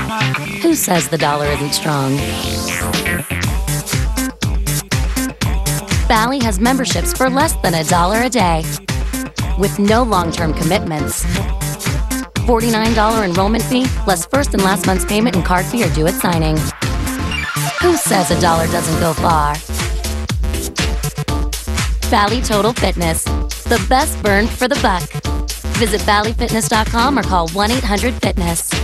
Who says the dollar isn't strong? Bally has memberships for less than $1 a day, with no long-term commitments. $49 enrollment fee, plus first and last month's payment and card fee are due at signing. Who says a dollar doesn't go far? Bally Total Fitness, the best burn for the buck. Visit ballyfitness.com or call 1-800-FITNESS.